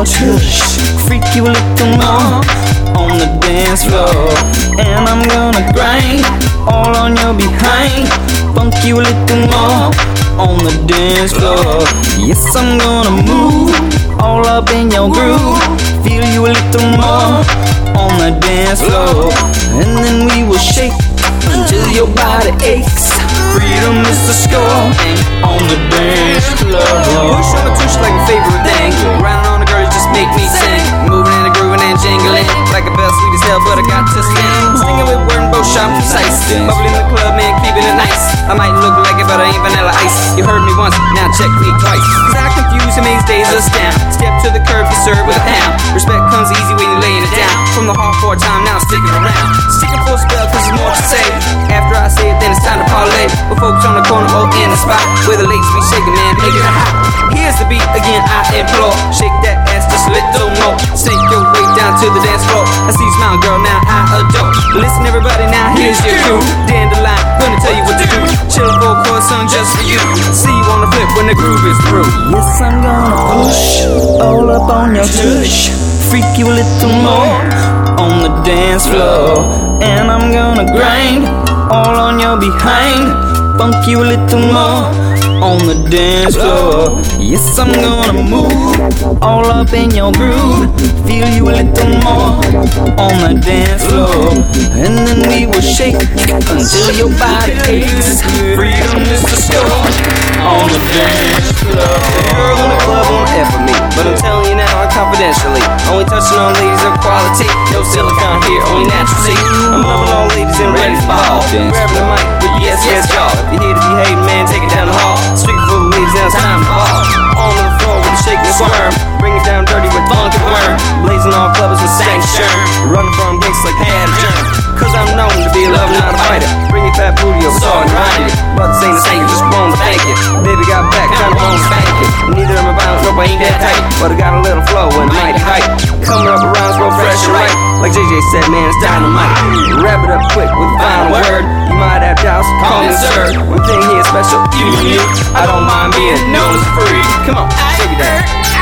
your tush, freak you a little more on the dance floor. And I'm gonna grind all on your behind, funk you a little more on the dance floor. Yes, I'm gonna move all up in your groove, feel you a little more on the dance floor. And then we will shake until your body aches. Freedom is the score on the dance floor. Push on the tush like a favorite thing. Grinding on the girls just make me sing. Moving and grooving and jingling like a bell, sweet as hell, but I got to sing. Singing with word and bow sharp and precise. Bubbling in the club, man, keeping it nice. I might look like it, but I ain't vanilla ice. You heard me once, now check me twice. Cause I confuse and makes days astound. Step to the curb, you serve with a pound. Respect comes easy when you're laying it down. From the hardcore time, now I'm sticking around. Sticking for a spell, cause there's more to say. After I say it, then it's time to parlay. With folks on the corner or in the spot where the ladies be shaking, man, make it hot. Here's the beat again, I implore. Shake that ass just a little more. Sink your weight down to the dance floor. I see you smile, girl, now I adore. Listen, everybody, now here's your cue. Dandelion, gonna tell you what to do. Chill for a chorus song just for you. See you on the flip when the groove is through. Yes, I'm gonna push all up on your tush, freak you a little more on the dance floor. And I'm gonna grind all on your behind, funk you a little more on the dance floor. Yes, I'm gonna move all up in your groove, feel you a little more on the dance floor. And then we will shake until your body aches. Freedom is the score on the dance floor. Girls in the club won't F with me, but I'm telling you now confidentially. Only touching on ladies of quality. No silicone here, only natural see. I'm loving all ladies and ready to ball. Grabbing the mic with yes, yes, y'all. If you're here to be hating, man, take it down the hall. Street full of ladies, now it's time to ball. On the floor with a shake and squirm. Bring it down dirty with funk and worm. Blazing all clubbers with sanction. Running from gigs like had a germ. Cause I'm known to be a lover, not a fighter. Bring your fat booty over, saw and grind it. Brothers ain't the same, just want to thank you. Baby got back, kinda won't spank it. Neither am I bound, nope, I ain't that tight. But I got a little flow and a mighty height. Coming up around, real fresh and right. Like JJ said, man, it's dynamite. Wrap it up quick with a final word. You might have doubts, call me sir. One thing here special, you. I don't mind being known as free. Come on, shake it down.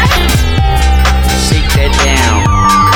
Shake that down.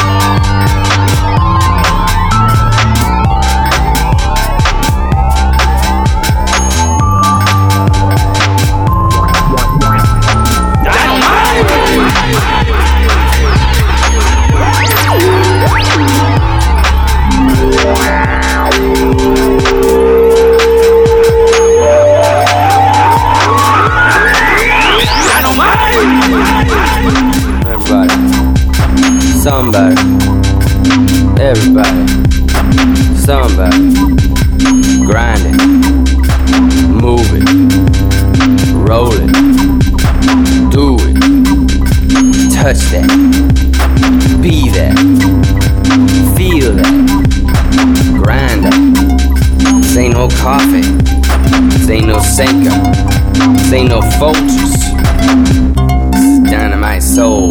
Somebody, everybody, somebody, grind it, move it, roll it, do it, touch that, be that, feel that, grind that. This ain't no coffee, this ain't no Senka, this ain't no Folgers, this is dynamite soul.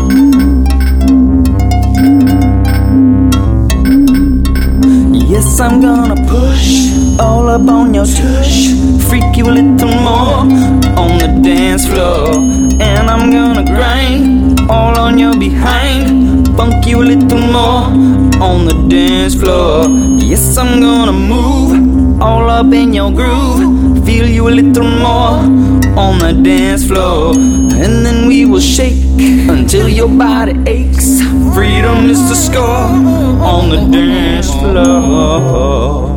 Yes, I'm gonna push all up on your tush, freak you a little more on the dance floor. And I'm gonna grind all on your behind, funk you a little more on the dance floor. Yes, I'm gonna move all up in your groove, feel you a little more on the dance floor. And then we will shake until your body aches. Freedom is the score on the dance floor.